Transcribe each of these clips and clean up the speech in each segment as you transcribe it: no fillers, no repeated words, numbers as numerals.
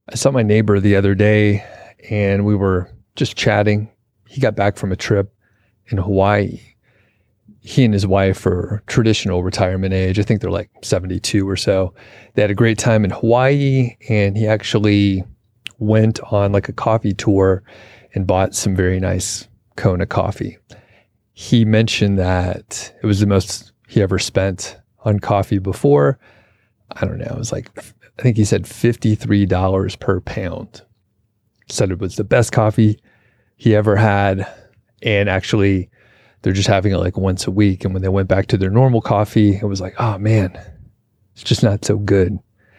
I saw my neighbor the other day and we were just chatting. He got back from a trip in Hawaii. He and his wife are traditional retirement age. I think they're like 72 or so. They had a great time in Hawaii, and he actually went on like a coffee tour and bought some very nice Kona coffee. He mentioned that it was the most he ever spent on coffee before. I don't know. It was like, I think he said $53 per pound. Said it was the best coffee he ever had. And actually, they're just having it like once a week. And when they went back to their normal coffee, it was like, oh man, it's just not so good.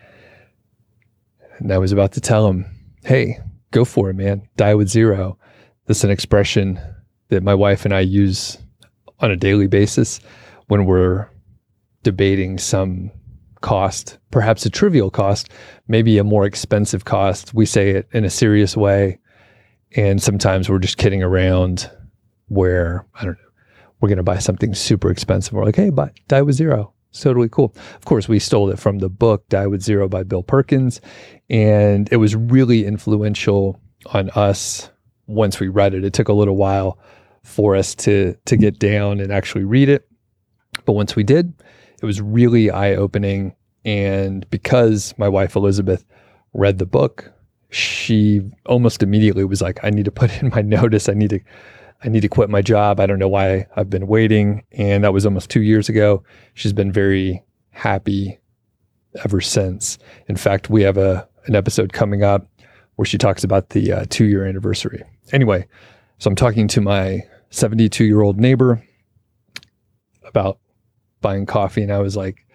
And I was about to tell him, hey, go for it, man. Die with zero. That's an expression that my wife and I use on a daily basis when we're debating some cost, perhaps a trivial cost, maybe a more expensive cost. We say it in a serious way. And sometimes we're just kidding around where, I don't know, we're going to buy something super expensive. We're like, hey, Die with Zero. It's totally cool. Of course, we stole it from the book, Die with Zero by Bill Perkins. And it was really influential on us once we read it. It took a little while for us to get down and actually read it. But once we did, it was really eye-opening. And because my wife, Elizabeth, read the book, she almost immediately was like, I need to put in my notice. I need to quit my job. I don't know why I've been waiting. And that was almost 2 years ago. She's been very happy ever since. In fact, we have an episode coming up where she talks about the 2-year anniversary. Anyway, so I'm talking to my 72-year-old neighbor about buying coffee. And I was like,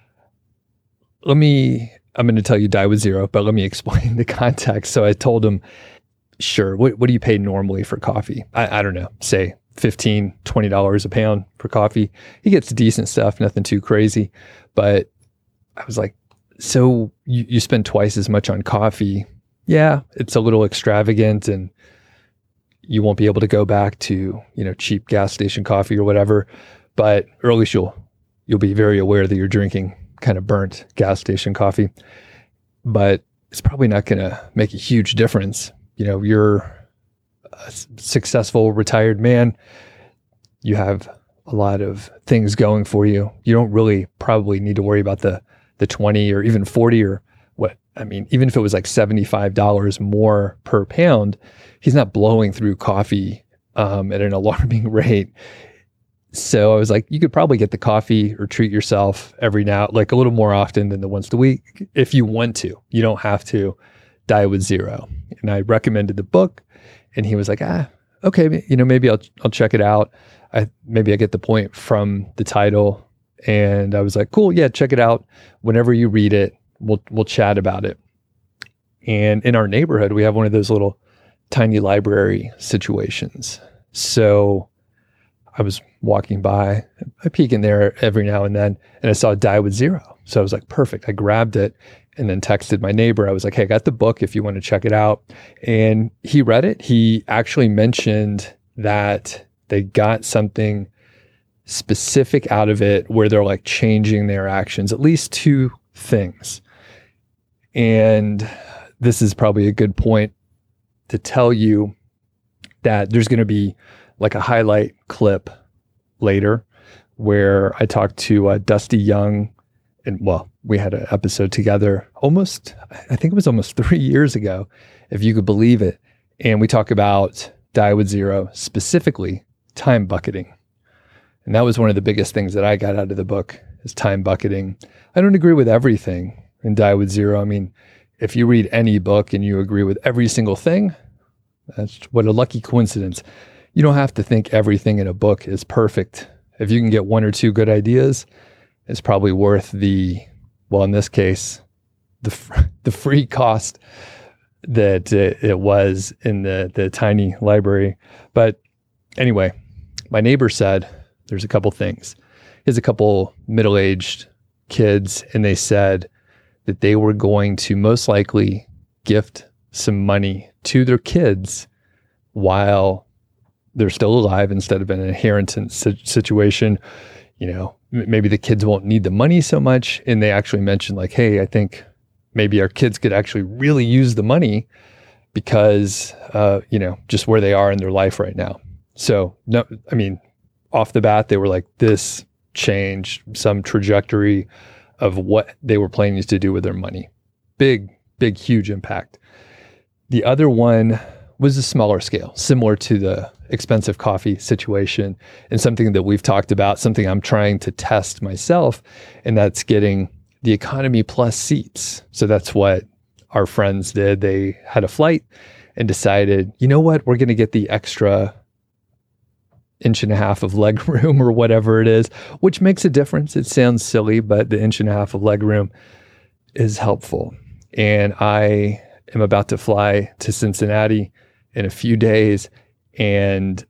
I'm going to tell you Die with Zero, but let me explain the context. So I told him, sure, what do you pay normally for coffee? I don't know, say $15, $20 a pound for coffee. He gets decent stuff, nothing too crazy. But I was like, so you spend twice as much on coffee. Yeah, it's a little extravagant and you won't be able to go back to, cheap gas station coffee or whatever. But or at least you'll be very aware that you're drinking kind of burnt gas station coffee. But it's probably not going to make a huge difference. You're a successful retired man. You have a lot of things going for you. You don't really probably need to worry about the 20 or even 40 or what. I mean, even if it was like $75 more per pound, he's not blowing through coffee at an alarming rate. So I was like, you could probably get the coffee or treat yourself every now, like a little more often than the once a week if you want to. You don't have to Die with Zero. And I recommended the book and he was like, okay, maybe I'll check it out. Maybe I get the point from the title. And I was like, cool. Yeah, check it out. Whenever you read it, we'll chat about it. And in our neighborhood, we have one of those little tiny library situations. So I was walking by, I peek in there every now and then, and I saw Die with Zero. So I was like, perfect. I grabbed it and then texted my neighbor. I was like, hey, I got the book if you want to check it out. And he read it. He actually mentioned that they got something specific out of it where they're like changing their actions, at least 2 things. And this is probably a good point to tell you that there's going to be like a highlight clip later where I talked to Dusty Young. And we had an episode together I think it was almost 3 years ago, if you could believe it. And we talk about Die with Zero, specifically time bucketing. And that was one of the biggest things that I got out of the book is time bucketing. I don't agree with everything in Die with Zero. I mean, if you read any book and you agree with every single thing, that's what a lucky coincidence. You don't have to think everything in a book is perfect. If you can get 1 or 2 good ideas, it's probably worth in this case, the free cost that it was in the tiny library. But anyway, my neighbor said there's a couple things. He has a couple middle-aged kids, and they said that they were going to most likely gift some money to their kids while they're still alive instead of an inheritance situation. Maybe the kids won't need the money so much. And they actually mentioned like, hey, I think maybe our kids could actually really use the money because, just where they are in their life right now. So, no, I mean, off the bat, they were like, this changed some trajectory of what they were planning to do with their money. Big, huge impact. The other one was a smaller scale, similar to the expensive coffee situation, and something that we've talked about, something I'm trying to test myself, and that's getting the Economy Plus seats. So that's what our friends did. They had a flight and decided, you know what, we're going to get the extra 1.5 inches of leg room or whatever it is, which makes a difference. It sounds silly, but the 1.5 inches of leg room is helpful. And I am about to fly to Cincinnati in a few days, and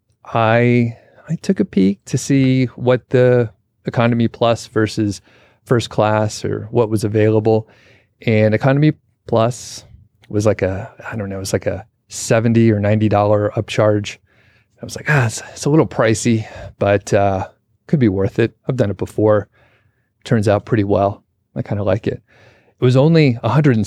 I took a peek to see what the Economy Plus versus first class or what was available. And Economy Plus was like a $70 or $90 upcharge. I was like, it's a little pricey, but could be worth it. I've done it before. Turns out pretty well. I kind of like it. It was only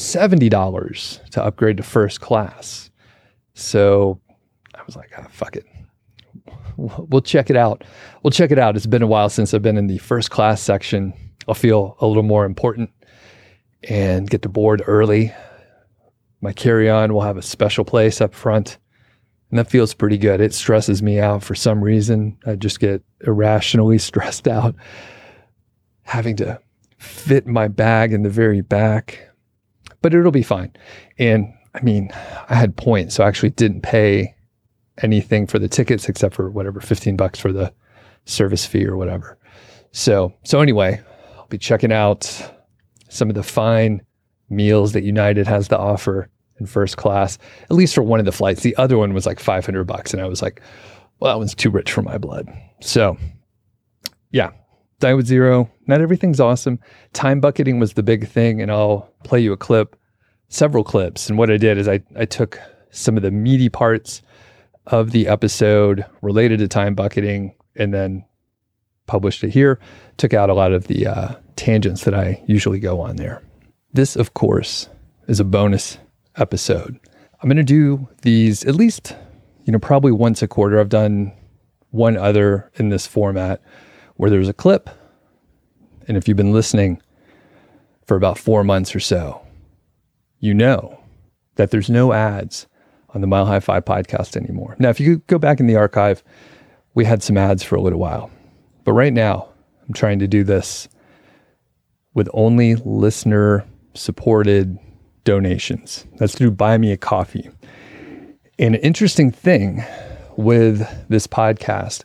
$170 to upgrade to first class. So I was like, fuck it. We'll check it out. It's been a while since I've been in the first class section. I'll feel a little more important and get to board early. My carry-on will have a special place up front, and that feels pretty good. It stresses me out for some reason. I just get irrationally stressed out having to fit my bag in the very back, but it'll be fine. And I mean, I had points, so I actually didn't pay anything for the tickets except for whatever, $15 for the service fee or whatever. So anyway, I'll be checking out some of the fine meals that United has to offer in first class, at least for one of the flights. The other one was like $500, and I was like, well, that one's too rich for my blood. So yeah, Dine with Zero, not everything's awesome. Time bucketing was the big thing, and I'll play you several clips. And what I did is I took some of the meaty parts of the episode related to time bucketing and then published it here, took out a lot of the tangents that I usually go on there. This, of course, is a bonus episode. I'm going to do these at least, probably once a quarter. I've done one other in this format where there's a clip. And if you've been listening for about 4 months or so, you know that there's no ads on the Mile High 5 podcast anymore. Now, if you go back in the archive, we had some ads for a little while. But right now, I'm trying to do this with only listener-supported donations. That's through Buy Me a Coffee. And an interesting thing with this podcast,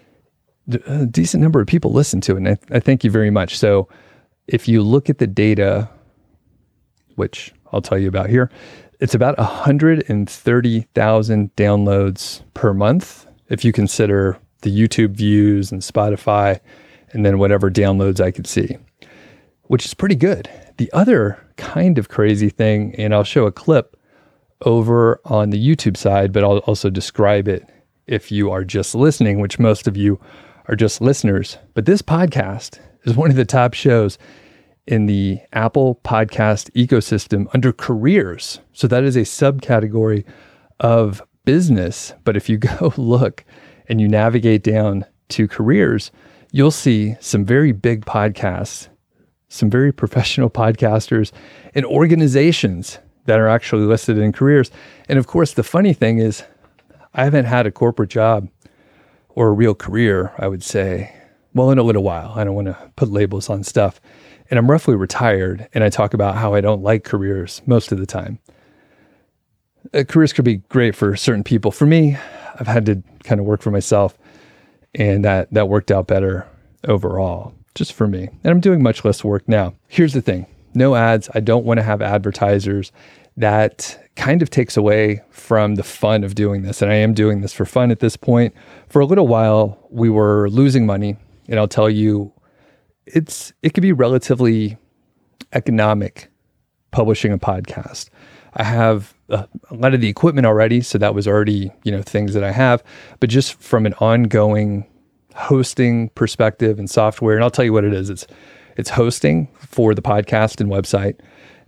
a decent number of people listen to it, and I thank you very much. So if you look at the data, which I'll tell you about here, it's about 130,000 downloads per month if you consider the YouTube views and Spotify and then whatever downloads I could see, which is pretty good. The other kind of crazy thing, and I'll show a clip over on the YouTube side, but I'll also describe it if you are just listening, which most of you are just listeners. But this podcast is one of the top shows in the Apple podcast ecosystem under careers. So that is a subcategory of business. But if you go look and you navigate down to careers, you'll see some very big podcasts, some very professional podcasters, and organizations that are actually listed in careers. And of course, the funny thing is, I haven't had a corporate job or a real career, I would say, well, in a little while. I don't want to put labels on stuff. And I'm roughly retired, and I talk about how I don't like careers most of the time. Careers could be great for certain people. For me, I've had to kind of work for myself, and that worked out better overall, just for me. And I'm doing much less work now. Here's the thing. No ads. I don't want to have advertisers. That kind of takes away from the fun of doing this. And I am doing this for fun at this point. For a little while, we were losing money. And I'll tell you, it could be relatively economic publishing a podcast. I have a lot of the equipment already, so that was already, things that I have. But just from an ongoing hosting perspective and software, and I'll tell you what it is. It's hosting for the podcast and website.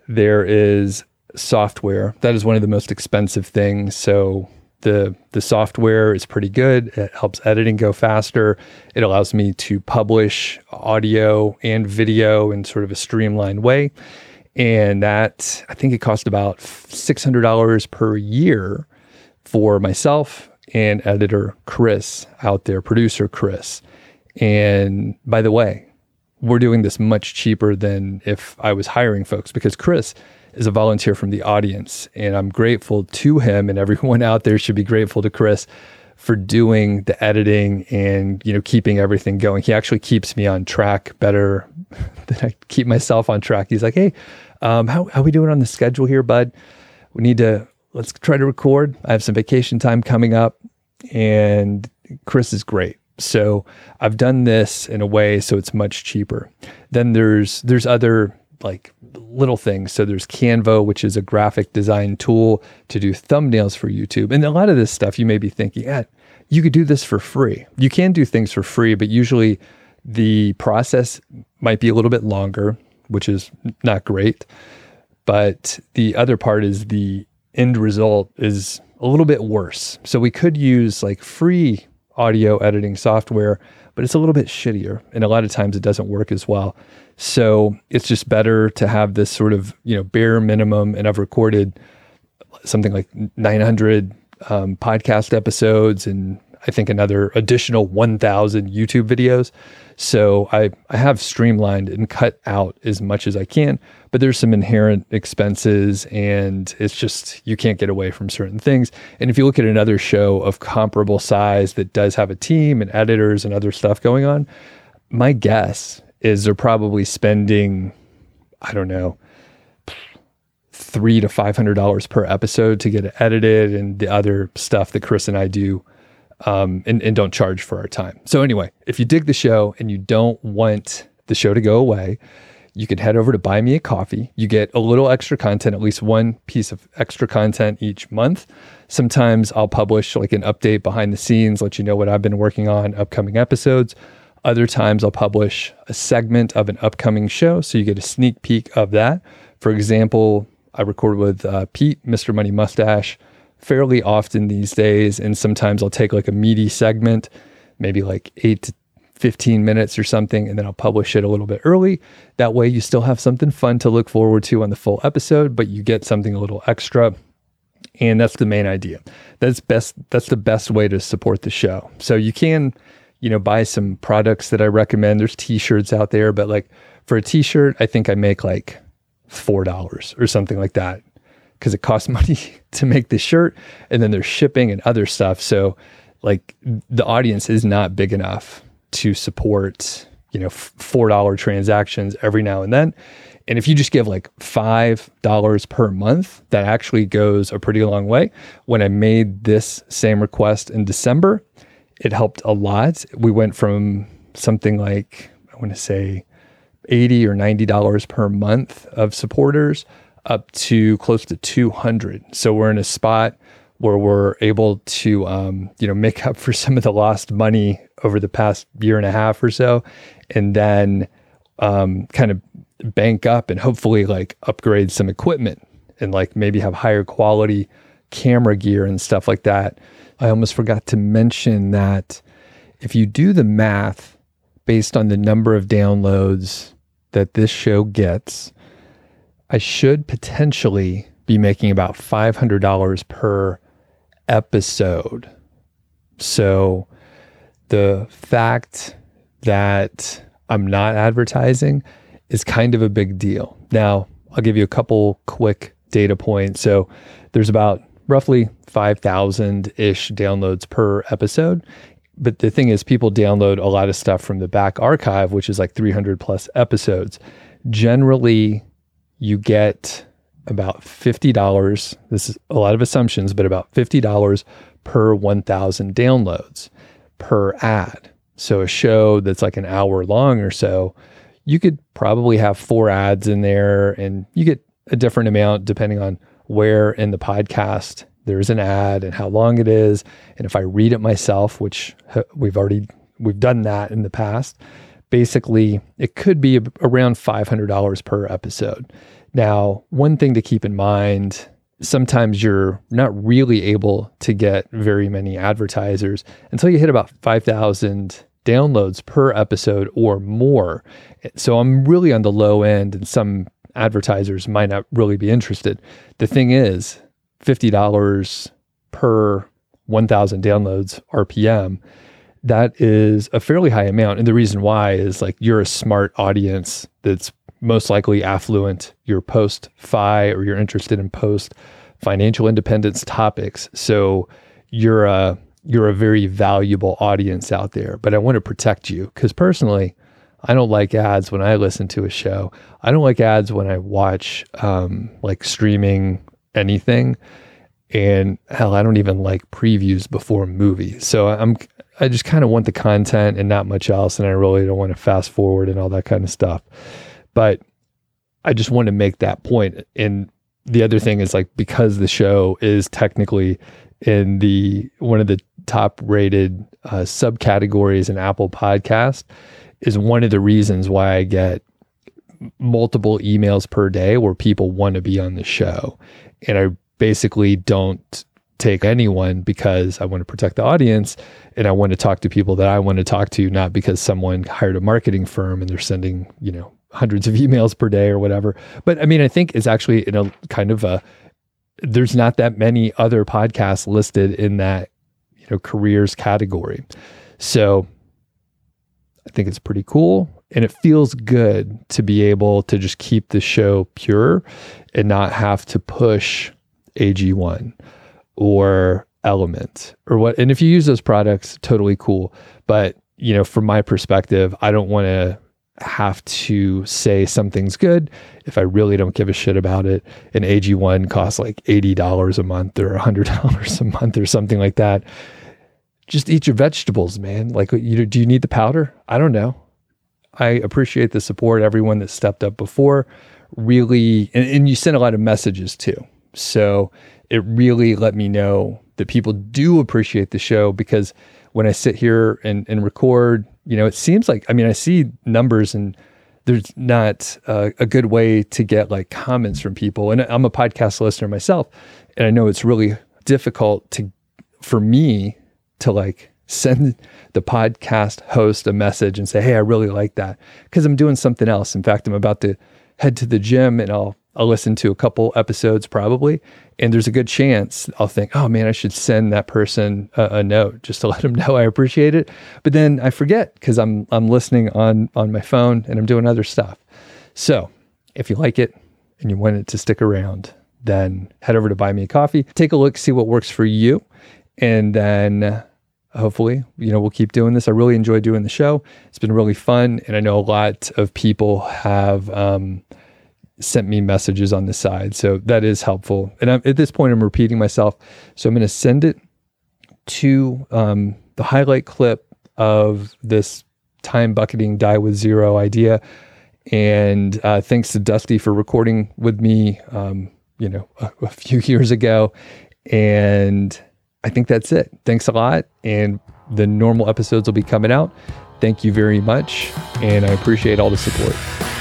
There is software. That is one of the most expensive things. So the software is pretty good. It helps editing go faster. It allows me to publish audio and video in sort of a streamlined way. And that, I think it cost about $600 per year for myself and editor Chris out there, producer Chris. And by the way, we're doing this much cheaper than if I was hiring folks, because Chris is a volunteer from the audience, and I'm grateful to him, and everyone out there should be grateful to Chris for doing the editing and, keeping everything going. He actually keeps me on track better than I keep myself on track. He's like, hey, how we doing on the schedule here, bud? Let's try to record. I have some vacation time coming up, and Chris is great. So I've done this in a way so it's much cheaper. Then there's other like little things. So there's Canva, which is a graphic design tool to do thumbnails for YouTube. And a lot of this stuff you may be thinking, you could do this for free. You can do things for free, but usually the process might be a little bit longer, which is not great. But the other part is the end result is a little bit worse. So we could use like free audio editing software, but it's a little bit shittier. And a lot of times it doesn't work as well. So it's just better to have this sort of, bare minimum. And I've recorded something like 900 podcast episodes, and I think another additional 1,000 YouTube videos. So I have streamlined and cut out as much as I can, but there's some inherent expenses, and it's just, you can't get away from certain things. And if you look at another show of comparable size that does have a team and editors and other stuff going on, my guess is they're probably spending, I don't know, $300 to $500 per episode to get it edited, and the other stuff that Chris and I do, and don't charge for our time. So anyway, if you dig the show and you don't want the show to go away, you can head over to Buy Me a Coffee. You get a little extra content, at least one piece of extra content each month. Sometimes I'll publish like an update behind the scenes, let you know what I've been working on, upcoming episodes. Other times I'll publish a segment of an upcoming show, so you get a sneak peek of that. For example, I record with Pete, Mr. Money Mustache, fairly often these days, and sometimes I'll take like a meaty segment, maybe like 8 to 15 minutes or something, and then I'll publish it a little bit early. That way you still have something fun to look forward to on the full episode, but you get something a little extra. And that's the main idea. That's the best way to support the show. So you can, buy some products that I recommend. There's t-shirts out there, but like for a t-shirt, I think I make like $4 or something like that, because it costs money to make the shirt, and then there's shipping and other stuff. So like the audience is not big enough to support, $4 transactions every now and then. And if you just give like $5 per month, that actually goes a pretty long way. When I made this same request in December, it helped a lot. We went from something like, I want to say $80 or $90 per month of supporters up to close to 200. So we're in a spot where we're able to, make up for some of the lost money over the past year and a half or so, and then kind of bank up and hopefully like upgrade some equipment and like maybe have higher quality camera gear and stuff like that. I almost forgot to mention that if you do the math based on the number of downloads that this show gets, I should potentially be making about $500 per episode. So the fact that I'm not advertising is kind of a big deal. Now, I'll give you a couple quick data points. So there's about roughly 5,000-ish downloads per episode. But the thing is, people download a lot of stuff from the back archive, which is like 300 plus episodes. Generally, you get about $50. This is a lot of assumptions, but about $50 per 1,000 downloads per ad. So a show that's like an hour long or so, you could probably have 4 ads in there, and you get a different amount depending on where in the podcast there's an ad and how long it is. And if I read it myself, which we've done that in the past, basically it could be around $500 per episode. Now, one thing to keep in mind, sometimes you're not really able to get very many advertisers until you hit about 5,000 downloads per episode or more. So I'm really on the low end, and some advertisers might not really be interested. The thing is, $50 per 1,000 downloads RPM, that is a fairly high amount. And the reason why is like you're a smart audience that's most likely affluent, you're post-fi, or you're interested in post-financial independence topics. So you're a very valuable audience out there. But I want to protect you because personally, I don't like ads when I listen to a show. I don't like ads when I watch like streaming anything. And hell, I don't even like previews before movies. So I just kind of want the content and not much else. And I really don't want to fast forward and all that kind of stuff. But I just want to make that point. And the other thing is like, because the show is technically in one of the top rated subcategories in Apple Podcast, is one of the reasons why I get multiple emails per day where people want to be on the show. And I basically don't take anyone because I want to protect the audience and I want to talk to people that I want to talk to, not because someone hired a marketing firm and they're sending, hundreds of emails per day or whatever. But I mean, I think it's actually in a kind of there's not that many other podcasts listed in that, careers category. So I think it's pretty cool. And it feels good to be able to just keep the show pure and not have to push AG1 or Element or what. And if you use those products, totally cool. But, from my perspective, I don't want to have to say something's good if I really don't give a shit about it. And AG1 costs like $80 a month or $100 a month or something like that. Just eat your vegetables, man. Like, do you need the powder? I don't know. I appreciate the support, everyone that stepped up before. Really, and you sent a lot of messages too. So it really let me know that people do appreciate the show, because when I sit here and record, it seems like, I see numbers and there's not a good way to get like comments from people. And I'm a podcast listener myself. And I know it's really difficult for me to like send the podcast host a message and say, hey, I really like that, because I'm doing something else. In fact, I'm about to head to the gym and I'll listen to a couple episodes probably. And there's a good chance I'll think, oh man, I should send that person a note just to let them know I appreciate it. But then I forget because I'm listening on my phone and I'm doing other stuff. So if you like it and you want it to stick around, then head over to Buy Me a Coffee, take a look, see what works for you. And then hopefully, we'll keep doing this. I really enjoy doing the show. It's been really fun. And I know a lot of people have sent me messages on the side. So that is helpful. And at this point, I'm repeating myself. So I'm going to send it to the highlight clip of this time bucketing Die with Zero idea. And thanks to Dusty for recording with me, a few years ago. And I think that's it. Thanks a lot. And the normal episodes will be coming out. Thank you very much. And I appreciate all the support.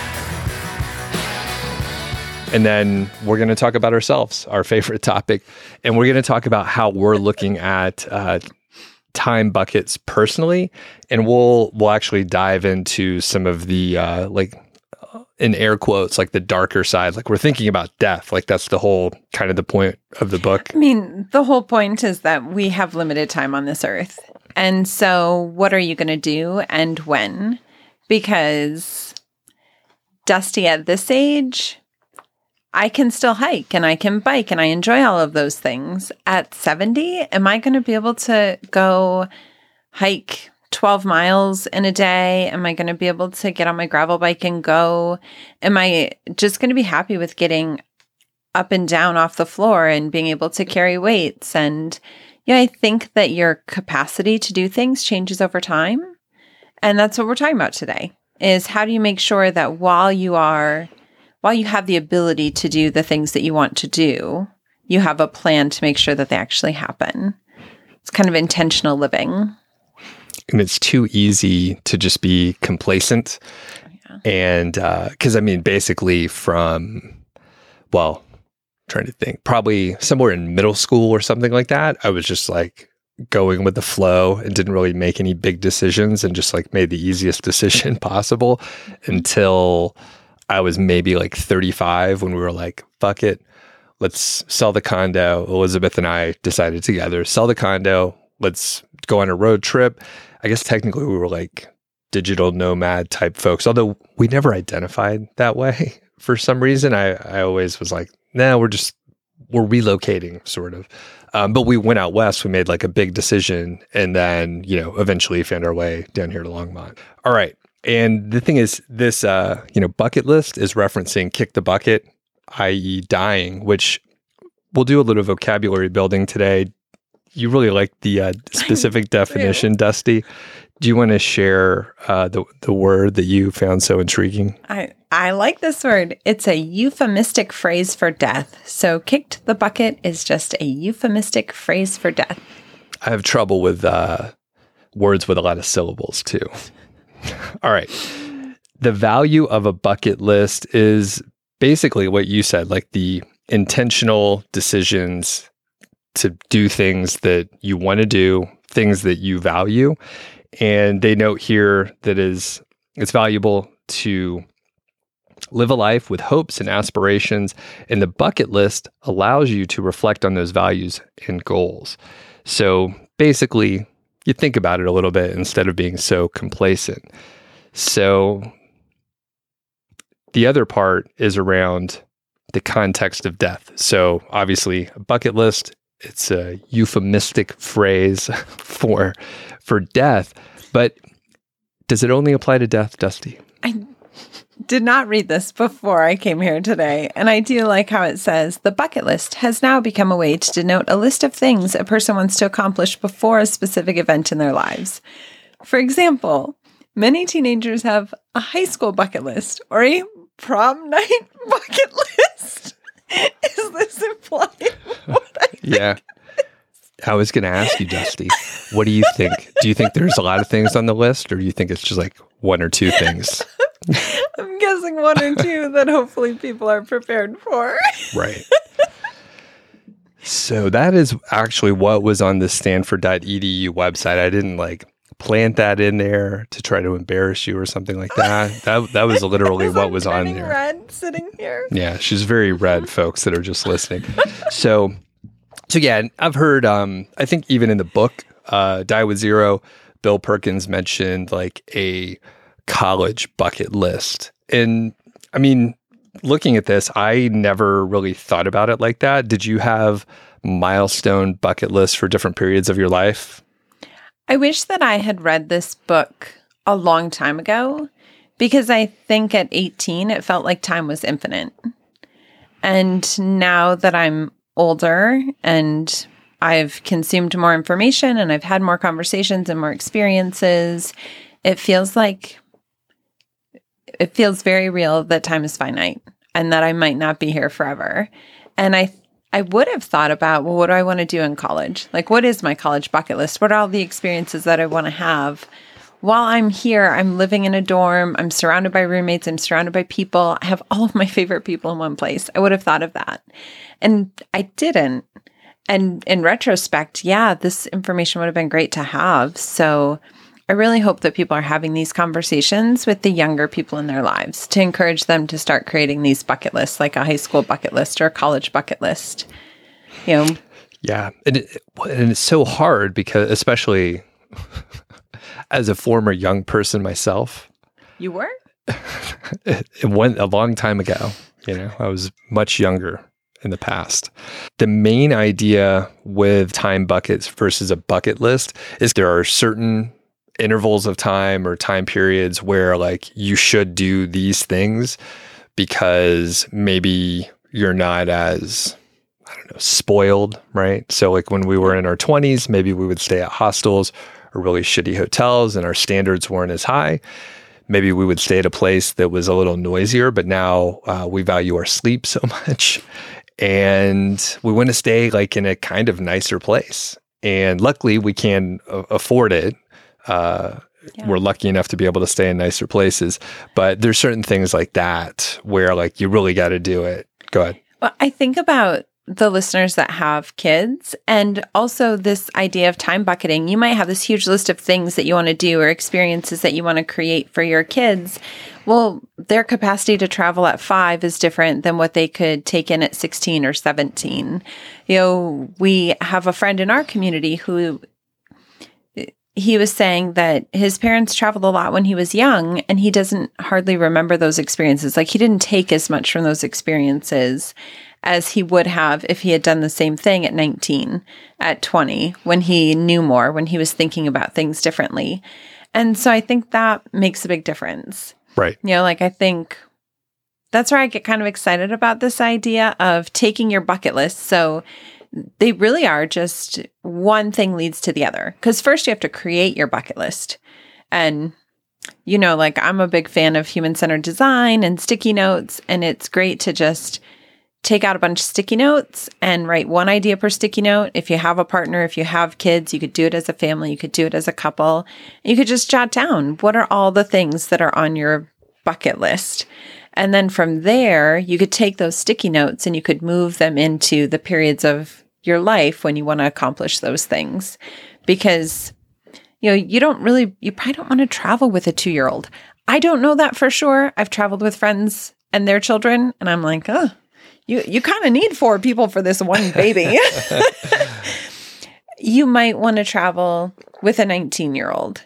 And then we're going to talk about ourselves, our favorite topic. And we're going to talk about how we're looking at time buckets personally. And we'll actually dive into some of the, in air quotes, like the darker side. Like we're thinking about death. Like that's the whole kind of the point of the book. The whole point is that we have limited time on this earth. And so what are you going to do and when? Because Dusty at this age, I can still hike and I can bike and I enjoy all of those things. At 70, am I going to be able to go hike 12 miles in a day? Am I going to be able to get on my gravel bike and go? Am I just going to be happy with getting up and down off the floor and being able to carry weights? And I think that your capacity to do things changes over time. And that's what we're talking about today, is how do you make sure that while you have the ability to do the things that you want to do, you have a plan to make sure that they actually happen. It's kind of intentional living. And it's too easy to just be complacent. Yeah. And because basically from well, trying to think, probably somewhere in middle school or something like that. I was just like going with the flow and didn't really make any big decisions and just like made the easiest decision possible until I was maybe like 35 when we were like, fuck it, let's sell the condo. Elizabeth and I decided together, sell the condo, let's go on a road trip. I guess technically we were like digital nomad type folks, although we never identified that way for some reason. I always was like, nah, we're relocating sort of. But we went out west, we made like a big decision, and then, eventually found our way down here to Longmont. All right. And the thing is, this, bucket list is referencing kick the bucket, i.e. dying, which we'll do a little vocabulary building today. You really like the specific definition, Dusty. Do you want to share the word that you found so intriguing? I like this word. It's a euphemistic phrase for death. So kicked the bucket is just a euphemistic phrase for death. I have trouble with words with a lot of syllables too. All right. The value of a bucket list is basically what you said, like the intentional decisions to do things that you want to do, things that you value. And they note here that it's valuable to live a life with hopes and aspirations, and the bucket list allows you to reflect on those values and goals. So basically, you think about it a little bit instead of being so complacent. So the other part is around the context of death. So obviously, a bucket list, it's a euphemistic phrase for death, but does it only apply to death, Dusty? I did not read this before I came here today, and I do like how it says, the bucket list has now become a way to denote a list of things a person wants to accomplish before a specific event in their lives. For example, many teenagers have a high school bucket list or a prom night bucket list. Is this implying what I think? Yeah. I was going to ask you, Dusty, what do you think? Do you think there's a lot of things on the list, or do you think it's just like one or two things? I'm guessing one or two that hopefully people are prepared for. Right. So that is actually what was on the Stanford.edu website. I didn't like plant that in there to try to embarrass you or something like that. That was literally what was on there. Red sitting here. Yeah, she's very red, folks that are just listening. So yeah, I've heard, I think even in the book, Die with Zero, Bill Perkins mentioned like a college bucket list. And I mean, looking at this, I never really thought about it like that. Did you have milestone bucket lists for different periods of your life? I wish that I had read this book a long time ago, because I think at 18, it felt like time was infinite. And now that I'm older and I've consumed more information and I've had more conversations and more experiences, it feels very real that time is finite and that I might not be here forever. And I would have thought about, well, what do I want to do in college? Like, what is my college bucket list? What are all the experiences that I want to have? While I'm here, I'm living in a dorm. I'm surrounded by roommates. I'm surrounded by people. I have all of my favorite people in one place. I would have thought of that. And I didn't. And in retrospect, yeah, this information would have been great to have. So I really hope that people are having these conversations with the younger people in their lives to encourage them to start creating these bucket lists, like a high school bucket list or a college bucket list. Yeah. And it's so hard because, especially as a former young person myself. You were? It went a long time ago. I was much younger in the past. The main idea with time buckets versus a bucket list is there are certain intervals of time or time periods where like you should do these things because maybe you're not as, spoiled, right? So like when we were in our 20s, maybe we would stay at hostels or really shitty hotels and our standards weren't as high. Maybe we would stay at a place that was a little noisier, but now we value our sleep so much. And we want to stay like in a kind of nicer place. And luckily we can afford it. We're lucky enough to be able to stay in nicer places, but there's certain things like that where like you really got to do it. Go ahead. Well, I think about the listeners that have kids and also this idea of time bucketing. You might have this huge list of things that you want to do or experiences that you want to create for your kids. Well, their capacity to travel at 5 is different than what they could take in at 16 or 17. We have a friend in our community who he was saying that his parents traveled a lot when he was young and he doesn't hardly remember those experiences. Like he didn't take as much from those experiences as he would have if he had done the same thing at 19, at 20, when he knew more, when he was thinking about things differently. And so I think that makes a big difference. Right. I think that's where I get kind of excited about this idea of taking your bucket list. So they really are just one thing leads to the other. Because first you have to create your bucket list. And, I'm a big fan of human-centered design and sticky notes. And it's great to just take out a bunch of sticky notes and write one idea per sticky note. If you have a partner, if you have kids, you could do it as a family, you could do it as a couple. You could just jot down what are all the things that are on your bucket list. And then from there, you could take those sticky notes and you could move them into the periods of your life when you want to accomplish those things. Because, you probably don't want to travel with a 2-year-old. I don't know that for sure. I've traveled with friends and their children, and I'm like, you kind of need 4 people for this one baby. You might want to travel with a 19-year-old.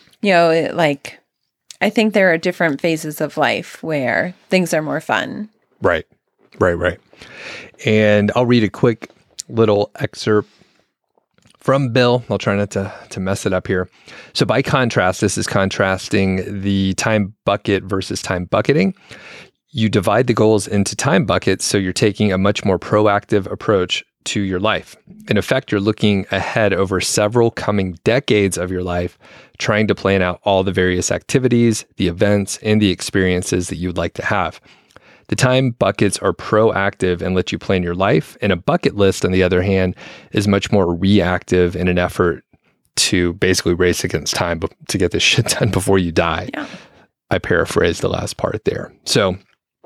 I think there are different phases of life where things are more fun. Right. And I'll read a quick little excerpt from Bill. I'll try not to mess it up here. So by contrast, this is contrasting the time bucket versus time bucketing. You divide the goals into time buckets, so you're taking a much more proactive approach to your life. In effect, you're looking ahead over several coming decades of your life, trying to plan out all the various activities, the events, and the experiences that you would like to have. The time buckets are proactive and let you plan your life, and a bucket list, on the other hand, is much more reactive in an effort to basically race against time to get this shit done before you die. Yeah. I paraphrased the last part there. So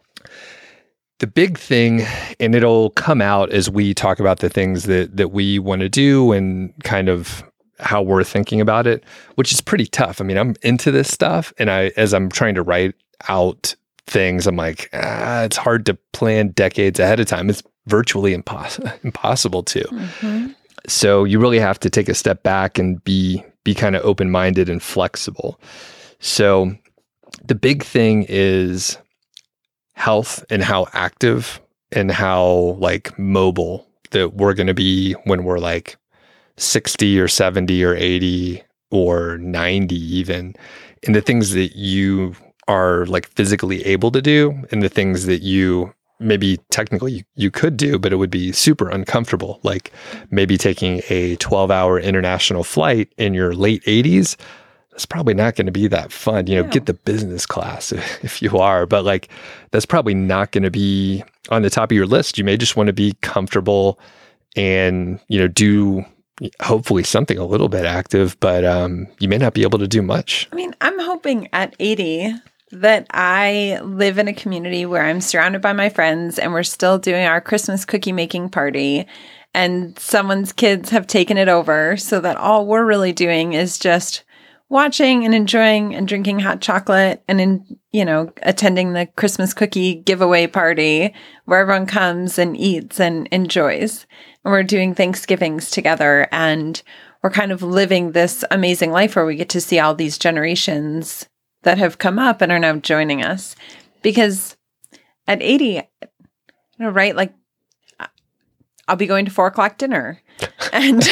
the big thing, and it'll come out as we talk about the things that we want to do and kind of how we're thinking about it, which is pretty tough. I mean, I'm into this stuff, and as I'm trying to write out things, I'm like, it's hard to plan decades ahead of time. It's virtually impossible to. Mm-hmm. So you really have to take a step back and be kind of open-minded and flexible. So the big thing is health and how active and how mobile that we're going to be when we're 60 or 70 or 80 or 90 even, and the things that you are physically able to do, and the things that you maybe technically you could do, but it would be super uncomfortable. Like maybe taking a 12-hour international flight in your late 80s. That's probably not going to be that fun. Get the business class if you are, but that's probably not going to be on the top of your list. You may just want to be comfortable and, do hopefully something a little bit active, but you may not be able to do much. I mean, I'm hoping at 80 that I live in a community where I'm surrounded by my friends and we're still doing our Christmas cookie making party, and someone's kids have taken it over so that all we're really doing is just watching and enjoying and drinking hot chocolate and attending the Christmas cookie giveaway party where everyone comes and eats and enjoys. And we're doing Thanksgivings together, and we're kind of living this amazing life where we get to see all these generations that have come up and are now joining us. Because at 80, right? I'll be going to 4:00 dinner and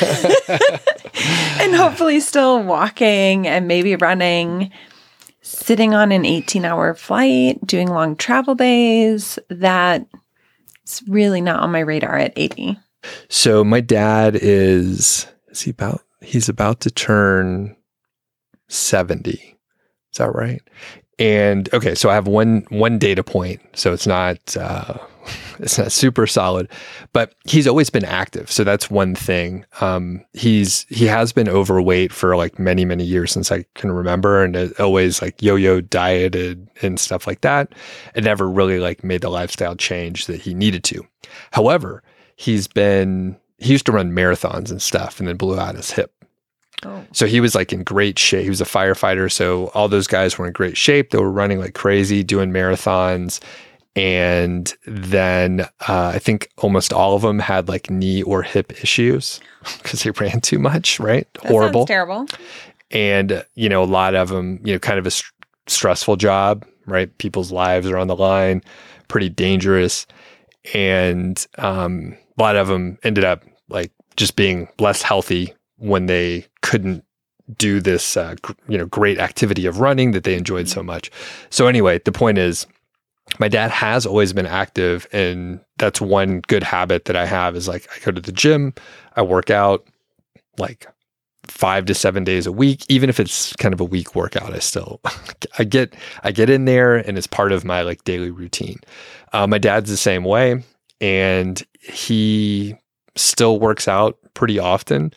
and hopefully still walking and maybe running, sitting on an 18-hour flight, doing long travel days. That's really not on my radar at 80. So my dad he's about to turn 70. Is that right? And okay, so I have one data point. So it's not it's not super solid, but he's always been active. So that's one thing. He has been overweight for like many, many years since I can remember, and always like yo-yo dieted and stuff like that. It never really like made the lifestyle change that he needed to. However, he used to run marathons and stuff and then blew out his hip. Oh. So he was like in great shape. He was a firefighter. So all those guys were in great shape. They were running like crazy, doing marathons. And then I think almost all of them had like knee or hip issues because they ran too much, right? That Horrible. sounds terrible. And, you know, a lot of them, you know, kind of a stressful job, right? People's lives are on the line, pretty dangerous. And a lot of them ended up like just being less healthy when they couldn't do this, great activity of running that they enjoyed so much. So anyway, the point is, my dad has always been active, and that's one good habit that I have is like I go to the gym, I work out like 5 to 7 days a week, even if it's kind of a weak workout. I get in there, and it's part of my like daily routine. My dad's the same way, and he still works out pretty often.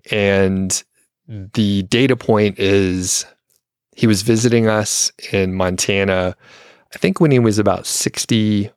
And the data point is he was visiting us in Montana, I think when he was about 65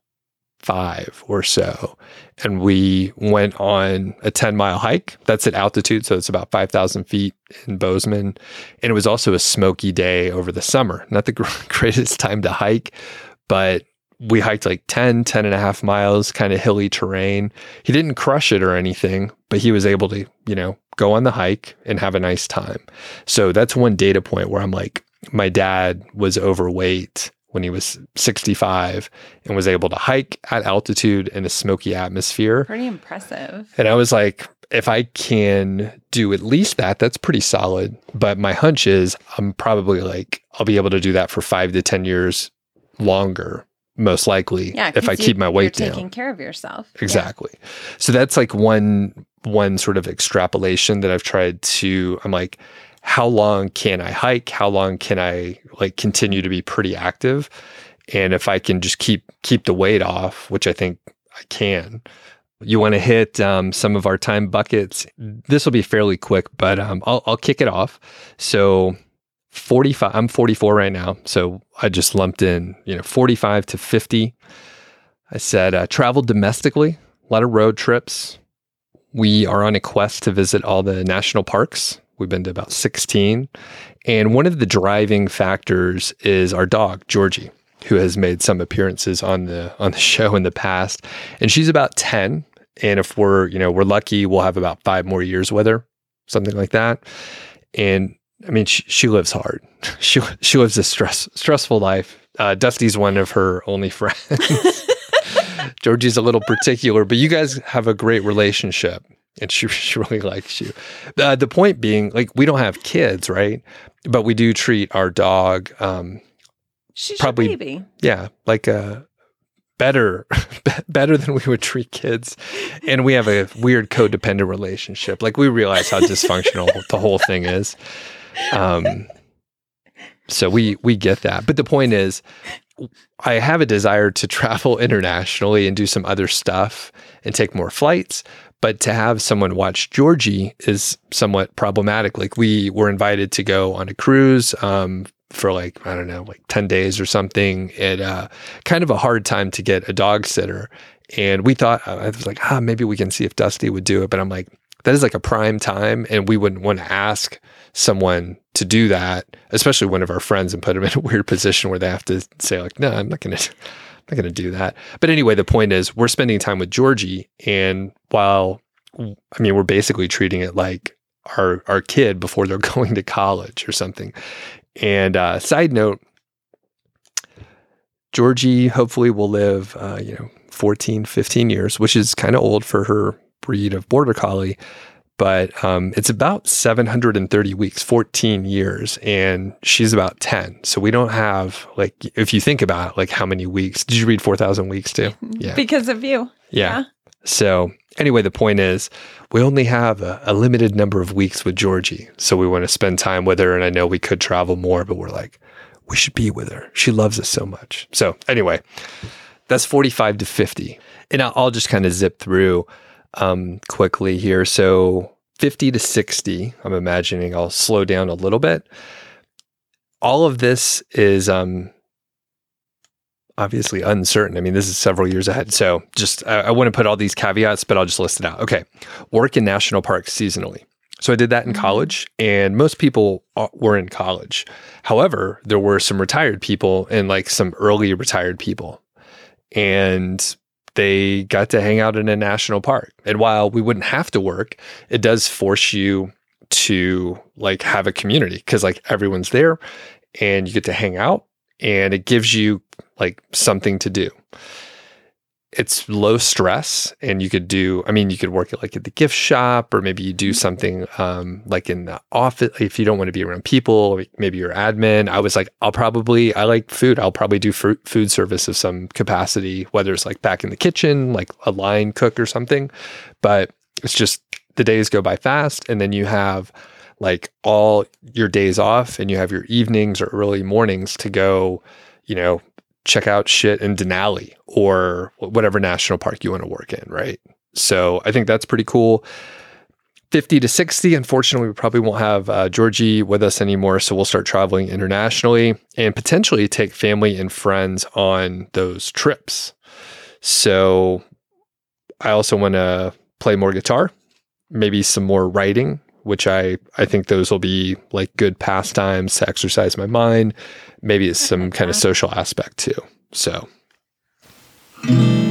or so, and we went on a 10-mile hike. That's at altitude, so it's about 5,000 feet in Bozeman. And it was also a smoky day over the summer. Not the greatest time to hike, but we hiked like 10 and a half miles, kind of hilly terrain. He didn't crush it or anything, but he was able to, you know, go on the hike and have a nice time. So that's one data point where I'm like, my dad was overweight when he was 65 and was able to hike at altitude in a smoky atmosphere. Pretty impressive. And I was like, if I can do at least that, that's pretty solid. But my hunch is I'm probably like, I'll be able to do that for 5 to 10 years longer, most likely, if I keep my weight down. You're taking care of yourself. Exactly. Yeah. So that's like one sort of extrapolation that I've tried to, I'm like, how long can I hike? How long can I like continue to be pretty active? And if I can just keep the weight off, which I think I can. You want to hit some of our time buckets. This will be fairly quick, but I'll kick it off. So 45, I'm 44 right now. So I just lumped in, 45 to 50. I said travel domestically, a lot of road trips. We are on a quest to visit all the national parks. We've been to about 16. And one of the driving factors is our dog, Georgie, who has made some appearances on the show in the past. And she's about 10. And if we're lucky, we'll have about 5 more years with her, something like that. And I mean, she lives hard. She lives a stressful life. Dusty's one of her only friends. Georgie's a little particular, but you guys have a great relationship. And she really likes you. The point being, like, we don't have kids, right? But we do treat our dog. She's probably, your baby. Yeah, like better than we would treat kids. And we have a weird codependent relationship. Like, we realize how dysfunctional the whole thing is. So we get that. But the point is, I have a desire to travel internationally and do some other stuff and take more flights. But to have someone watch Georgie is somewhat problematic. Like, we were invited to go on a cruise for like 10 days or something. And kind of a hard time to get a dog sitter. And we thought, I was like, maybe we can see if Dusty would do it. But I'm like, that is like a prime time. And we wouldn't want to ask someone to do that, especially one of our friends, and put them in a weird position where they have to say like, no, I'm not going to do that. But anyway, the point is we're spending time with Georgie. And while, we're basically treating it like our kid before they're going to college or something. And side note, Georgie hopefully will live, 14, 15 years, which is kind of old for her breed of border collie. But it's about 730 weeks, 14 years, and she's about 10. So we don't have, like, if you think about it, like, how many weeks? Did you read 4,000 Weeks too? Yeah. Because of you. Yeah. So anyway, the point is we only have a limited number of weeks with Georgie. So we want to spend time with her. And I know we could travel more, but we're like, we should be with her. She loves us so much. So anyway, That's 45 to 50. And I'll just kind of zip through quickly here. So 50 to 60, I'm imagining I'll slow down a little bit. All of this is obviously uncertain. I mean, this is several years ahead. So just, I wouldn't put all these caveats, but I'll just list it out. Okay. Work in national parks seasonally. So I did that in college, and most people were in college. However, there were some retired people and like some early retired people, and they got to hang out in a national park. And while we wouldn't have to work, it does force you to like have a community, because like everyone's there and you get to hang out, and it gives you like something to do. It's low stress, and you could work at the gift shop, or maybe you do something like in the office if you don't want to be around people, maybe you're admin. I was like, I like food. I'll probably do food service of some capacity, whether it's like back in the kitchen, like a line cook or something. But it's just the days go by fast, and then you have like all your days off, and you have your evenings or early mornings to go, check out shit in Denali or whatever national park you want to work in, right? So I think that's pretty cool. 50 to 60, unfortunately, we probably won't have Georgie with us anymore, so we'll start traveling internationally and potentially take family and friends on those trips. So I also want to play more guitar, maybe some more writing, which I think those will be like good pastimes to exercise my mind. Maybe it's some kind of social aspect too. So